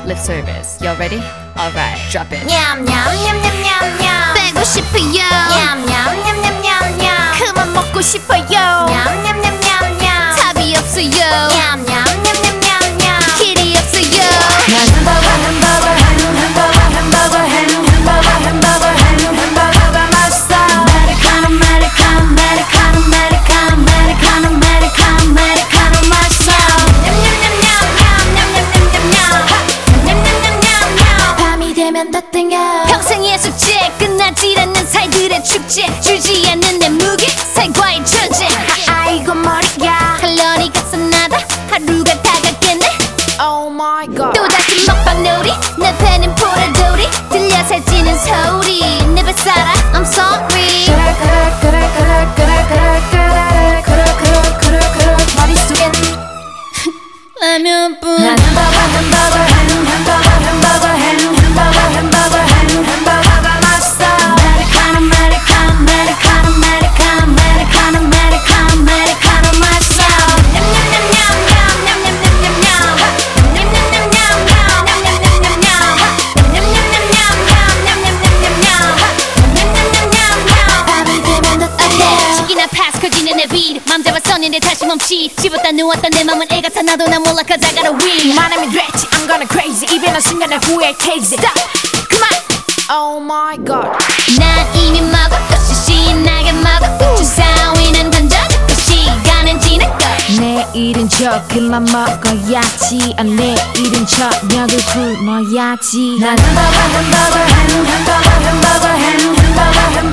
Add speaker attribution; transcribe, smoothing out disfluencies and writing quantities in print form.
Speaker 1: lip service. Y'all ready? Alright, drop it.
Speaker 2: 냠냠냠냠냠냠
Speaker 3: 빼고 싶어요.
Speaker 2: 냠냠냠냠냠냠
Speaker 3: 그만 먹고 싶어요.
Speaker 2: 냠냠냠냠냠
Speaker 3: 답이 없어요.
Speaker 2: 냠냠냠냠냠냠
Speaker 3: 길이 없어요.
Speaker 2: 햄버거가 맛있어 아메리카노 맛있어 냠냠냠냠냠냠냠냠냠냠냠 밤이 되면 더 땡겨
Speaker 3: 평생의 숙제 끝나질 않는 살들의 축제 줄지 않는 내 무게 살과의 처제
Speaker 2: 아이고 머리야
Speaker 3: 칼로리가 쏟나다 하루가 다 갔겠네.
Speaker 2: Oh my god
Speaker 3: 또다시 먹방 놀이 내 배는 포라돌이 들려 살찌는 소리 내 뱃살아 I'm sorry.
Speaker 2: 머릿속엔
Speaker 3: 라면뿐
Speaker 2: 난 햄버거가 맛있어 아메리카노 맛있어 밤이 되면 더 땡겨
Speaker 3: 시기나 pass 커지는 내 beat 맘 잡았었는데 다시 멈칫 집었다 누웠다 내 맘은 애 같아 나도 나 몰라 cause I got a win.
Speaker 2: 말하면 됐지 I'm gonna crazy 입에 넣은 순간에 후회 crazy Stop 그만 Oh my god
Speaker 3: 난 이미 먹어 또 신나게 먹어 주사위는 던져놓고 시간은 지나고
Speaker 2: 내일은 조금만 먹어야지 내일은 저녁을 굶어야지 난 햄버거